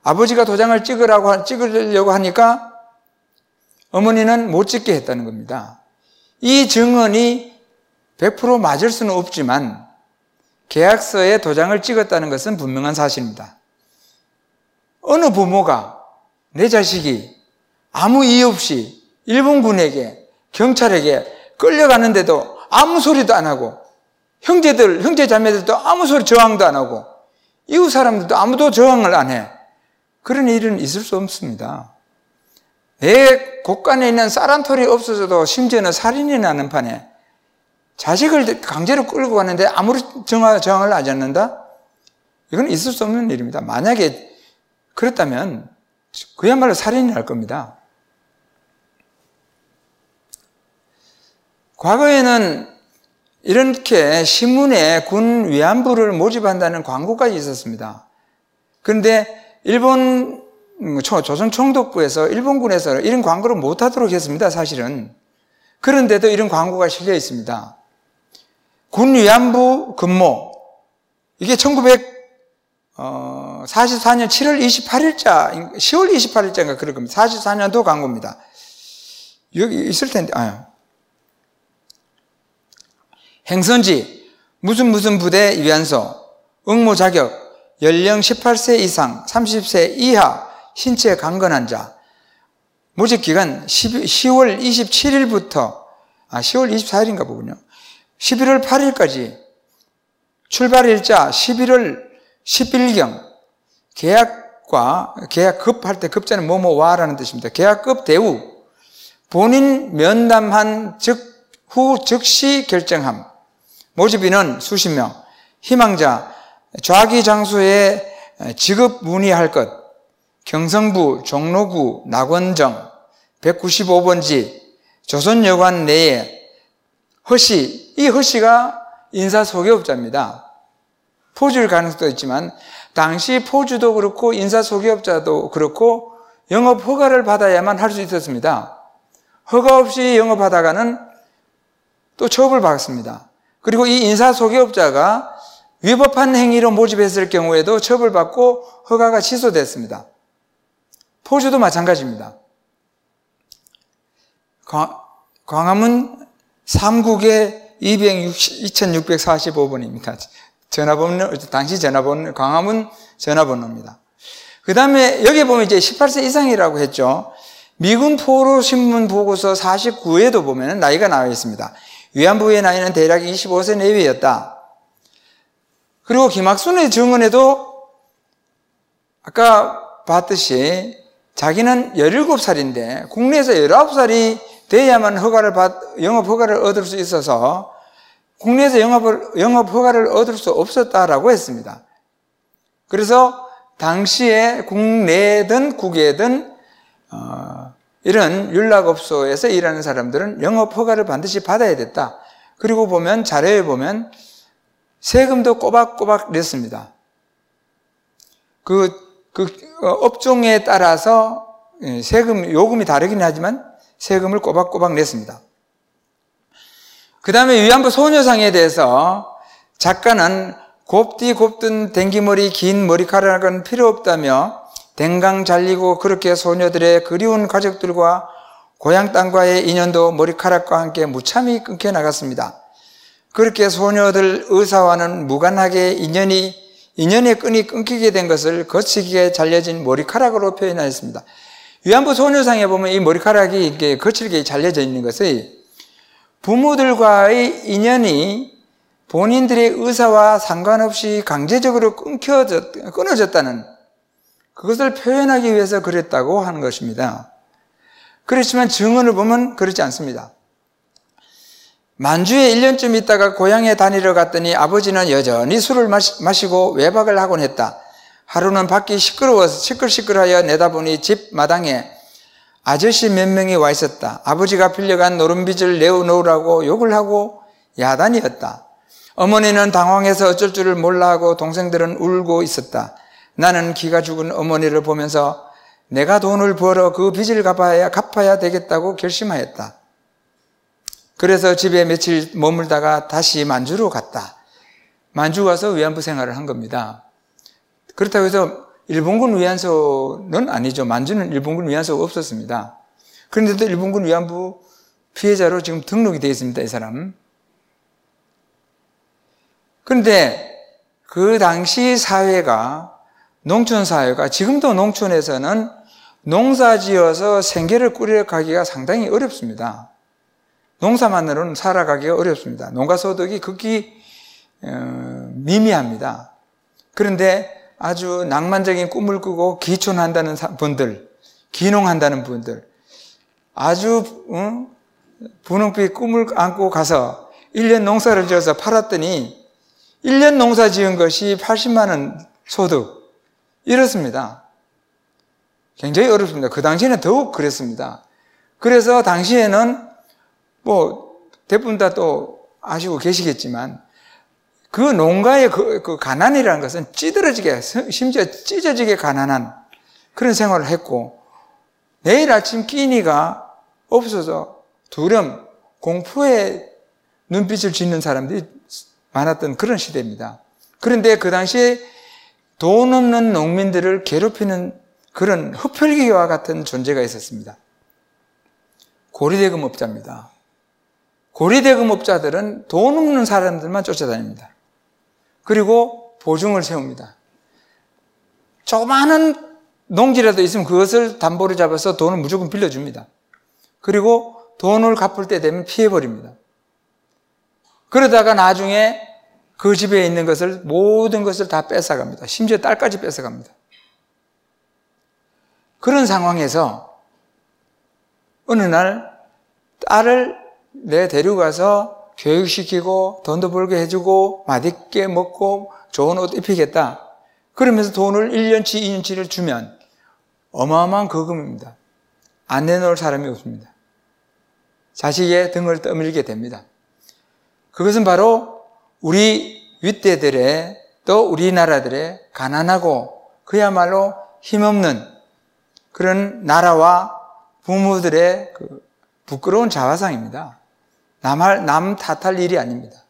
아버지가 도장을 찍으라고, 찍으려고 하니까 어머니는 못 찍게 했다는 겁니다. 이 증언이 백 퍼센트 맞을 수는 없지만 계약서에 도장을 찍었다는 것은 분명한 사실입니다. 어느 부모가 내 자식이 아무 이유 없이 일본군에게, 경찰에게 끌려가는데도 아무 소리도 안 하고, 형제들, 형제 자매들도 아무 소리 저항도 안 하고, 이웃 사람들도 아무도 저항을 안 해. 그런 일은 있을 수 없습니다. 내 곳간에 있는 쌀 한 톨이 없어져도 심지어는 살인이 나는 판에 자식을 강제로 끌고 가는데 아무리 저항을 하지 않는다? 이건 있을 수 없는 일입니다. 만약에 그렇다면 그야말로 살인이 날 겁니다. 과거에는 이렇게 신문에 군 위안부를 모집한다는 광고까지 있었습니다. 그런데 일본 조선 총독부에서 일본군에서 이런 광고를 못하도록 했습니다. 사실은. 그런데도 이런 광고가 실려 있습니다. 군 위안부 근무, 이게 천구백사십사 년 칠월 이십팔일자, 시월 이십팔일자인가 그럴 겁니다. 사십사 년도 광고입니다. 여기 있을 텐데, 아유. 행선지, 무슨 무슨 부대 위안소, 응모 자격, 연령 십팔 세 이상, 삼십 세 이하, 신체 강건한 자, 모집 기간 시월 이십칠일부터, 아, 시월 이십사일인가 보군요. 십일월 팔일까지, 출발일자 십일월 십일경, 계약과, 계약급할 때 급자는 뭐뭐와라는 뜻입니다. 계약급 대우, 본인 면담한 즉, 후 즉시 결정함, 모집인은 수십 명, 희망자, 좌기 장소에 지급 문의할 것, 경성부, 종로구, 낙원정, 백구십오 번지, 조선여관 내에 허씨, 이 허씨가 인사소개업자입니다. 포주일 가능성도 있지만 당시 포주도 그렇고 인사소개업자도 그렇고 영업 허가를 받아야만 할 수 있었습니다. 허가 없이 영업하다가는 또 처벌을 받습니다. 그리고 이 인사소개업자가 위법한 행위로 모집했을 경우에도 처벌받고 허가가 취소됐습니다. 포주도 마찬가지입니다. 광화문 삼국의 이천육백사십오 번입니다. 전화번호, 당시 전화번호, 광화문 전화번호입니다. 그 다음에 여기 보면 이제 십팔 세 이상이라고 했죠. 미군 포로 신문 보고서 사십구 회도 보면 나이가 나와 있습니다. 위안부의 나이는 대략 이십오 세 내외였다. 그리고 김학순의 증언에도 아까 봤듯이 자기는 열일곱 살인데 국내에서 열아홉 살이 돼야만 허가를 받, 영업 허가를 얻을 수 있어서 국내에서 영업을, 영업 허가를 얻을 수 없었다라고 했습니다. 그래서 당시에 국내든 국외든 어, 이런 윤락업소에서 일하는 사람들은 영업 허가를 반드시 받아야 됐다. 그리고 보면 자료에 보면 세금도 꼬박꼬박 냈습니다. 그, 그 업종에 따라서 세금, 요금이 다르긴 하지만 세금을 꼬박꼬박 냈습니다. 그 다음에 위안부 소녀상에 대해서 작가는 곱디 곱든 댕기머리 긴 머리카락은 필요 없다며 댕강 잘리고 그렇게 소녀들의 그리운 가족들과 고향 땅과의 인연도 머리카락과 함께 무참히 끊겨 나갔습니다. 그렇게 소녀들 의사와는 무관하게 인연이, 인연의 끈이 끊기게 된 것을 거칠게 잘려진 머리카락으로 표현하였습니다. 위안부 소녀상에 보면 이 머리카락이 이렇게 거칠게 잘려져 있는 것이 부모들과의 인연이 본인들의 의사와 상관없이 강제적으로 끊겨졌, 끊어졌다는 그것을 표현하기 위해서 그랬다고 하는 것입니다. 그렇지만 증언을 보면 그렇지 않습니다. 만주에 일 년쯤 있다가 고향에 다니러 갔더니 아버지는 여전히 술을 마시고 외박을 하곤 했다. 하루는 밖이 시끄러워서 시끌시끌하여 내다보니 집 마당에 아저씨 몇 명이 와 있었다. 아버지가 빌려간 노름빚을 내어놓으라고 욕을 하고 야단이었다. 어머니는 당황해서 어쩔 줄을 몰라 하고 동생들은 울고 있었다. 나는 기가 죽은 어머니를 보면서 내가 돈을 벌어 그 빚을 갚아야, 갚아야 되겠다고 결심하였다. 그래서 집에 며칠 머물다가 다시 만주로 갔다. 만주 가서 위안부 생활을 한 겁니다. 그렇다고 해서 일본군 위안소는 아니죠. 만주는 일본군 위안소가 없었습니다. 그런데도 일본군 위안부 피해자로 지금 등록이 되어 있습니다. 이 사람. 그런데 그 당시 사회가, 농촌 사회가, 지금도 농촌에서는 농사 지어서 생계를 꾸려가기가 상당히 어렵습니다. 농사만으로는 살아가기가 어렵습니다. 농가 소득이 극히 어, 미미합니다. 그런데 아주 낭만적인 꿈을 꾸고 기촌한다는 분들, 기농한다는 분들, 아주 어? 분홍빛 꿈을 안고 가서 일 년 농사를 지어서 팔았더니 일 년 농사 지은 것이 팔십만 원 소득, 이렇습니다. 굉장히 어렵습니다. 그 당시에는 더욱 그랬습니다. 그래서 당시에는 뭐 대부분 다 또 아시고 계시겠지만 그 농가의 그, 그 가난이라는 것은 찌들어지게, 심지어 찢어지게 가난한 그런 생활을 했고, 내일 아침 끼니가 없어서 두려움, 공포에 눈빛을 짓는 사람들이 많았던 그런 시대입니다. 그런데 그 당시에 돈 없는 농민들을 괴롭히는 그런 흡혈귀와 같은 존재가 있었습니다. 고리대금업자입니다. 고리대금업자들은 돈 없는 사람들만 쫓아다닙니다. 그리고 보증을 세웁니다. 조그마한 농지라도 있으면 그것을 담보로 잡아서 돈을 무조건 빌려줍니다. 그리고 돈을 갚을 때 되면 피해버립니다. 그러다가 나중에 그 집에 있는 것을, 모든 것을 다 뺏어갑니다. 심지어 딸까지 뺏어갑니다. 그런 상황에서 어느 날 딸을 내 데리고 가서 교육시키고 돈도 벌게 해주고 맛있게 먹고 좋은 옷 입히겠다. 그러면서 돈을 일 년치, 이 년치를 주면 어마어마한 거금입니다. 안 내놓을 사람이 없습니다. 자식의 등을 떠밀게 됩니다. 그것은 바로 우리 윗대들의, 또 우리나라들의 가난하고 그야말로 힘없는 그런 나라와 부모들의 그 부끄러운 자화상입니다. 남, 남 탓할 일이 아닙니다.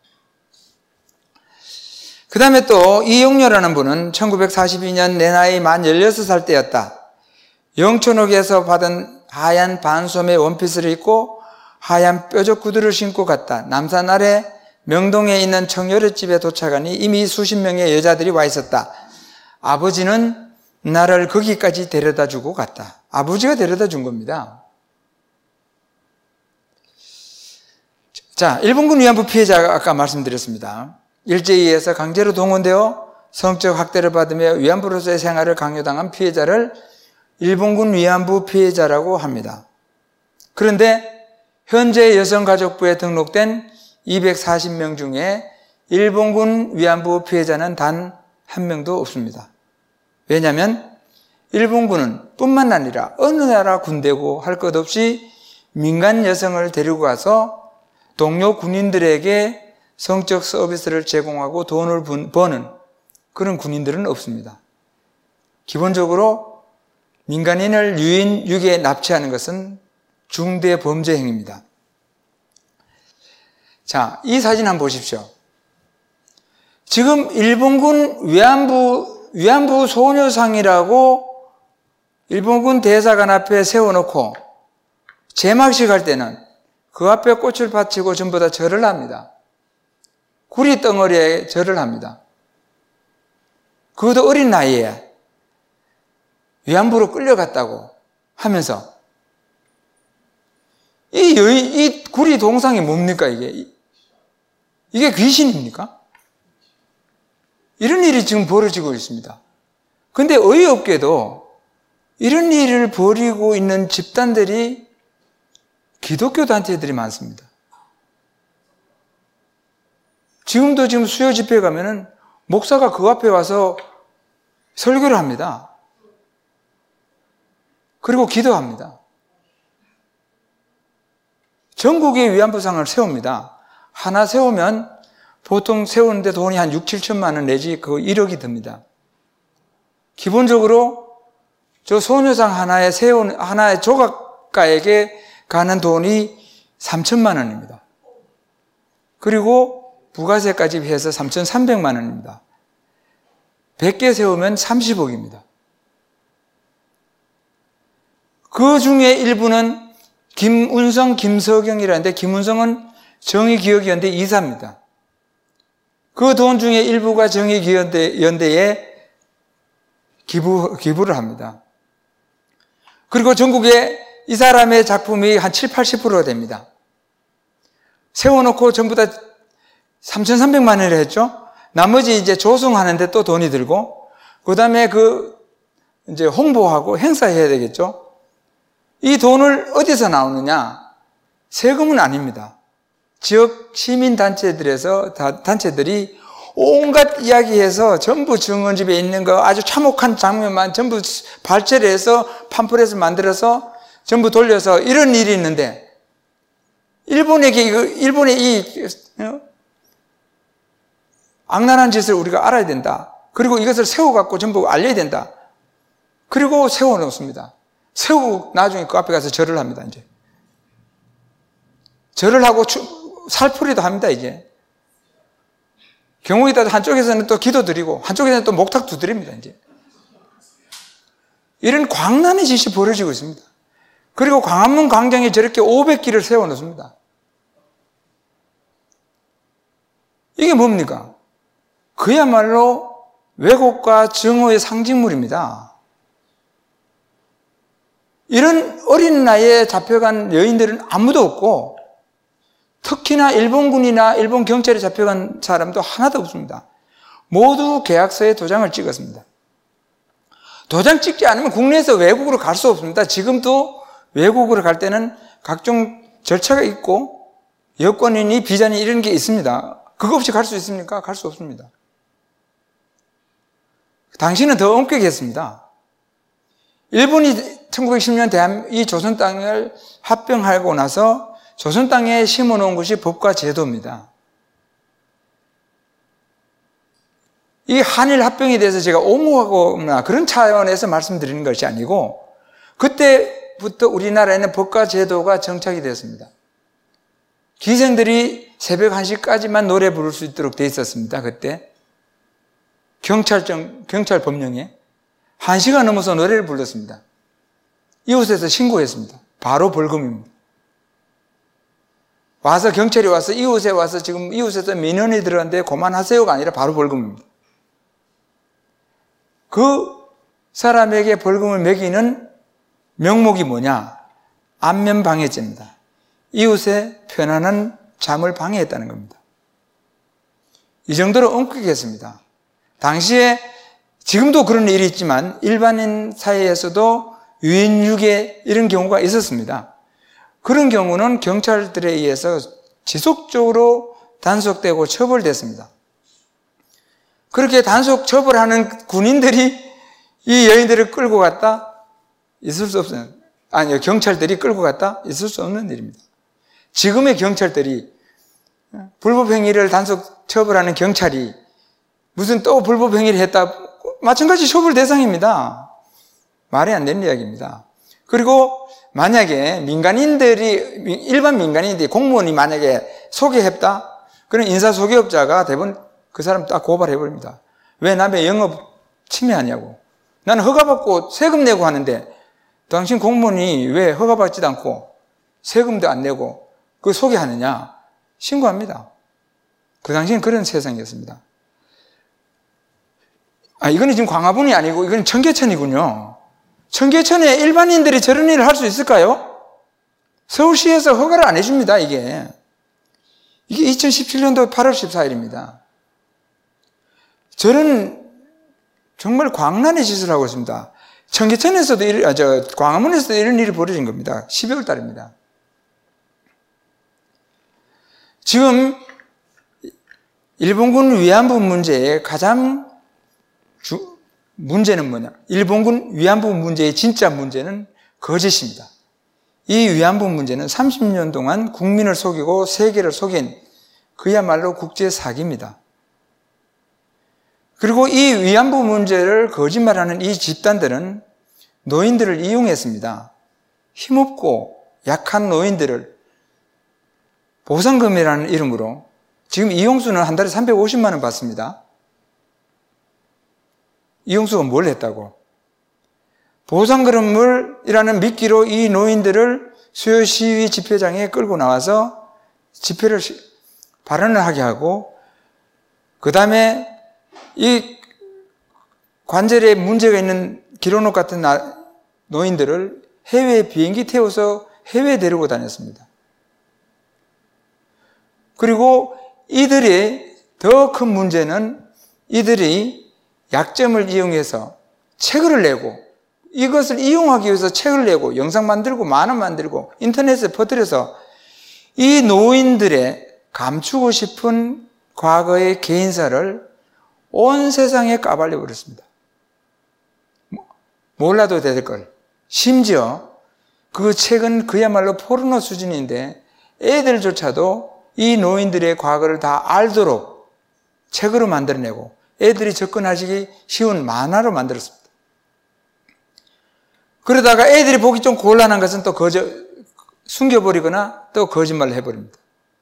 그 다음에 또 이용료라는 분은 천구백사십이 년 내 나이 만 열여섯 살 때였다. 영천옥에서 받은 하얀 반소매 원피스를 입고 하얀 뾰족 구두를 신고 갔다. 남산 아래 명동에 있는 청여릇집에 도착하니 이미 수십 명의 여자들이 와 있었다. 아버지는 나를 거기까지 데려다 주고 갔다. 아버지가 데려다 준 겁니다. 자, 일본군 위안부 피해자가 아까 말씀드렸습니다. 일제에 의해서 강제로 동원되어 성적 학대를 받으며 위안부로서의 생활을 강요당한 피해자를 일본군 위안부 피해자라고 합니다. 그런데 현재 여성가족부에 등록된 이백사십 명 중에 일본군 위안부 피해자는 단 한 명도 없습니다. 왜냐하면 일본군은 뿐만 아니라 어느 나라 군대고 할 것 없이 민간 여성을 데리고 가서 동료 군인들에게 성적 서비스를 제공하고 돈을 버는 그런 군인들은 없습니다. 기본적으로 민간인을 유인, 유기에 납치하는 것은 중대 범죄 행위입니다. 자, 이 사진 한번 보십시오. 지금 일본군 위안부, 위안부 소녀상이라고 일본군 대사관 앞에 세워놓고 제막식 할 때는 그 앞에 꽃을 바치고 전부 다 절을 합니다. 구리 덩어리에 절을 합니다. 그것도 어린 나이에 위안부로 끌려갔다고 하면서 이 여인, 이 구리 동상이 뭡니까 이게? 이게 귀신입니까? 이런 일이 지금 벌어지고 있습니다. 근데 어이없게도 이런 일을 벌이고 있는 집단들이 기독교 단체들이 많습니다. 지금도 지금 수요 집회에 가면은 목사가 그 앞에 와서 설교를 합니다. 그리고 기도합니다. 전국에 위안부상을 세웁니다. 하나 세우면 보통 세우는데 돈이 한 육, 칠천만 원 내지 그 일억이 듭니다. 기본적으로 저 소녀상 하나에 세운, 하나의 조각가에게 가는 돈이 삼천만 원입니다. 그리고 부가세까지 해서 삼천삼백만 원입니다. 백 개 세우면 삼십억입니다. 그 중에 일부는 김운성, 김서경이라는데 김운성은 정의기억연대 이사입니다. 그 돈 중에 일부가 정의기억연대에 기부, 기부를 합니다. 그리고 전국에 이 사람의 작품이 한 칠, 팔십 퍼센트가 됩니다. 세워놓고 전부 다 삼천삼백만 원을 했죠. 나머지 이제 조성하는데 또 돈이 들고, 그 다음에 그, 이제 홍보하고 행사해야 되겠죠. 이 돈을 어디서 나오느냐? 세금은 아닙니다. 지역 시민단체들에서, 단체들이 온갖 이야기해서 전부 증언집에 있는 거 아주 참혹한 장면만 전부 발췌를 해서 팜플렛을 만들어서 전부 돌려서 이런 일이 있는데, 일본에게, 이거, 일본의 이, 어? 악랄한 짓을 우리가 알아야 된다. 그리고 이것을 세워갖고 전부 알려야 된다. 그리고 세워놓습니다. 세우고 나중에 그 앞에 가서 절을 합니다, 이제. 절을 하고 추, 살풀이도 합니다, 이제. 경우에 따라 한쪽에서는 또 기도 드리고, 한쪽에서는 또 목탁 두드립니다, 이제. 이런 광란의 짓이 벌어지고 있습니다. 그리고 광화문 광장에 저렇게 오백 기를 세워놓습니다. 이게 뭡니까? 그야말로 왜곡과 증오의 상징물입니다. 이런 어린 나이에 잡혀간 여인들은 아무도 없고, 특히나 일본군이나 일본 경찰에 잡혀간 사람도 하나도 없습니다. 모두 계약서에 도장을 찍었습니다. 도장 찍지 않으면 국내에서 외국으로 갈 수 없습니다. 지금도 외국으로 갈 때는 각종 절차가 있고 여권이니 비자니 이런 게 있습니다. 그거 없이 갈 수 있습니까? 갈 수 없습니다. 당시는 더 엄격했습니다. 일본이 천구백십 년 대한 이 조선 땅을 합병하고 나서 조선 땅에 심어놓은 것이 법과 제도입니다. 이 한일 합병에 대해서 제가 옹호하거나 그런 차원에서 말씀드리는 것이 아니고, 그때부터 우리나라에는 법과 제도가 정착이 되었습니다. 기생들이 새벽 한 시까지만 노래 부를 수 있도록 돼 있었습니다. 그때 경찰청, 경찰 법령에 한 시간 넘어서 노래를 불렀습니다. 이웃에서 신고했습니다. 바로 벌금입니다. 와서 경찰이 와서 이웃에 와서 지금 이웃에서 민원이 들어왔는데 그만하세요가 아니라 바로 벌금입니다. 그 사람에게 벌금을 매기는 명목이 뭐냐? 안면방해죄입니다. 이웃의 편안한 잠을 방해했다는 겁니다. 이 정도로 엄격했습니다. 당시에 지금도 그런 일이 있지만 일반인 사이에서도 유인유괴 이런 경우가 있었습니다. 그런 경우는 경찰들에 의해서 지속적으로 단속되고 처벌됐습니다. 그렇게 단속 처벌하는 군인들이 이 여인들을 끌고 갔다? 있을 수 없어요. 아니요, 경찰들이 끌고 갔다? 있을 수 없는 일입니다. 지금의 경찰들이 불법행위를 단속 처벌하는 경찰이 무슨 또 불법행위를 했다? 마찬가지 처벌 대상입니다. 말이 안 되는 이야기입니다. 그리고 만약에 민간인들이, 일반 민간인들이 공무원이 만약에 소개했다? 그런 인사소개업자가 대부분 그 사람 딱 고발해버립니다. 왜 남의 영업 침해하냐고. 나는 허가받고 세금 내고 하는데 당신 공무원이 왜 허가받지도 않고 세금도 안 내고 그 소개하느냐. 신고합니다. 그 당시엔 그런 세상이었습니다. 아, 이거는 지금 광화문이 아니고 이건 청계천이군요. 청계천에 일반인들이 저런 일을 할 수 있을까요? 서울시에서 허가를 안 해줍니다, 이게. 이게 이천십칠 년도 팔월 십사일입니다. 저는 정말 광란의 짓을 하고 있습니다. 청계천에서도, 일, 아, 저, 광화문에서도 이런 일이 벌어진 겁니다. 십이월 달입니다. 지금, 일본군 위안부 문제의 가장 주, 문제는 뭐냐? 일본군 위안부 문제의 진짜 문제는 거짓입니다. 이 위안부 문제는 삼십 년 동안 국민을 속이고 세계를 속인 그야말로 국제 사기입니다. 그리고 이 위안부 문제를 거짓말하는 이 집단들은 노인들을 이용했습니다. 힘없고 약한 노인들을 보상금이라는 이름으로 지금 이용수는 한 달에 삼백오십만 원 받습니다. 이용수가 뭘 했다고? 보상그릇물이라는 미끼로 이 노인들을 수요 시위 집회장에 끌고 나와서 집회를 발언을 하게 하고, 그 다음에 이 관절에 문제가 있는 기록록 같은 노인들을 해외에 비행기 태워서 해외에 데리고 다녔습니다. 그리고 이들의 더 큰 문제는 이들이 약점을 이용해서 책을 내고, 이것을 이용하기 위해서 책을 내고 영상 만들고 만화 만들고 인터넷에 퍼뜨려서 이 노인들의 감추고 싶은 과거의 개인사를 온 세상에 까발려 버렸습니다. 몰라도 될 걸. 심지어 그 책은 그야말로 포르노 수준인데 애들조차도 이 노인들의 과거를 다 알도록 책으로 만들어내고 애들이 접근하시기 쉬운 만화로 만들었습니다. 그러다가 애들이 보기 좀 곤란한 것은 또 거저, 숨겨버리거나 또 거짓말을 해버립니다.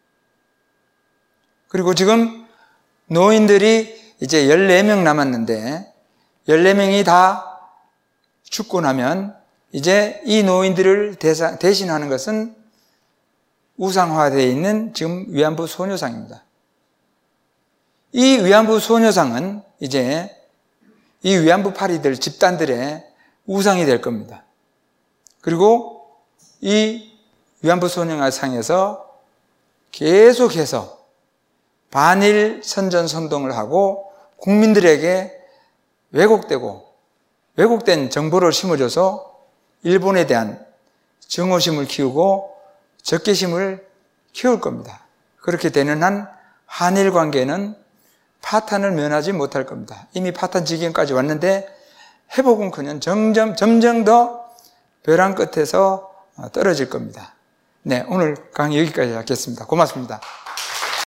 그리고 지금 노인들이 이제 열네 명 남았는데 열네 명이 다 죽고 나면 이제 이 노인들을 대사, 대신하는 것은 우상화되어 있는 지금 위안부 소녀상입니다. 이 위안부 소녀상은 이제 이 위안부 파리들 집단들의 우상이 될 겁니다. 그리고 이 위안부 소녀상에서 계속해서 반일 선전 선동을 하고 국민들에게 왜곡되고 왜곡된 정보를 심어줘서 일본에 대한 증오심을 키우고 적개심을 키울 겁니다. 그렇게 되는 한 한일 관계는 파탄을 면하지 못할 겁니다. 이미 파탄 지경까지 왔는데 회복은커녕 점점 점점 더 벼랑 끝에서 떨어질 겁니다. 네, 오늘 강의 여기까지 하겠습니다. 고맙습니다.